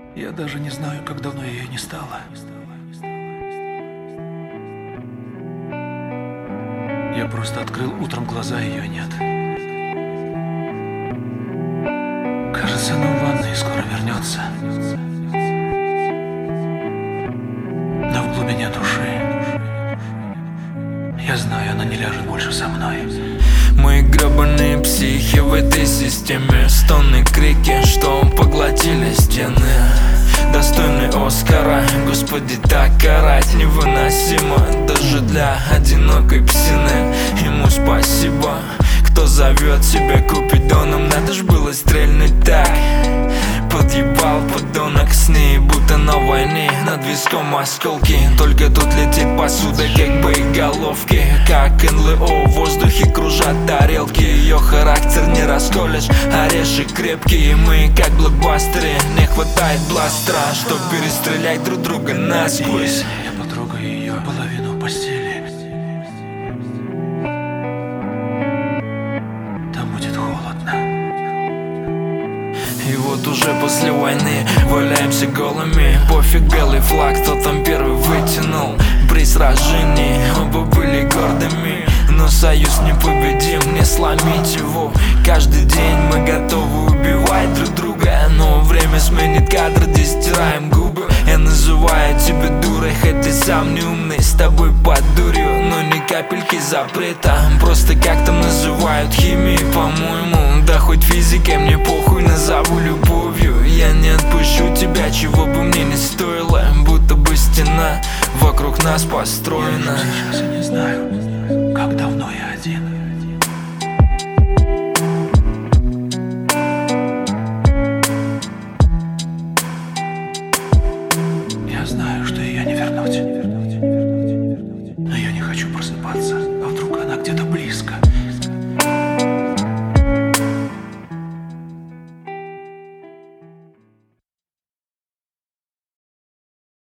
Я даже не знаю, как давно ее не стало. Я просто открыл утром глаза, ее нет. Кажется, она в ванной скоро вернется. Но в глубине души я знаю, она не ляжет больше со мной. Мы гребаные психи в этой системе. Стоны, крики, что поглотили стены. Достойный Оскара, Господи, так карать невыносимо. Даже для одинокой псины. Ему спасибо, кто зовет себя Купидоном. Надо ж было стрельнуть так. Подъебал подонок с ней, будто на войне. Над виском осколки, только тут летит посуда, как боеголовки. Как НЛО в воздухе кружат тарелки. Ее характер не расколешь, орешек крепкий. Мы как блокбастеры, не хватает бластера, чтоб перестрелять друг друга насквозь. Я потрогаю ее половину постели. Там будет холодно. И вот уже после войны валяемся голыми. Пофиг, белый флаг, кто там первый вытянул. При сражении оба были гордыми. Но союз непобедим, не сломить его. Каждый день мы готовы убивать друг друга. Но время сменит кадр, где стираем губы. Я называю тебя дурой, хоть ты сам не умный. С тобой под дурью, но ни капельки запрета. Просто как там называют химией, по-моему. Да хоть физикой, мне похуй, назову любовью. Я не отпущу тебя, чего бы мне не стоило. Будто бы стена вокруг нас построена. Сейчас я не знаю, как давно я один. Я знаю, что ее не вернуть. Но я не хочу просыпаться.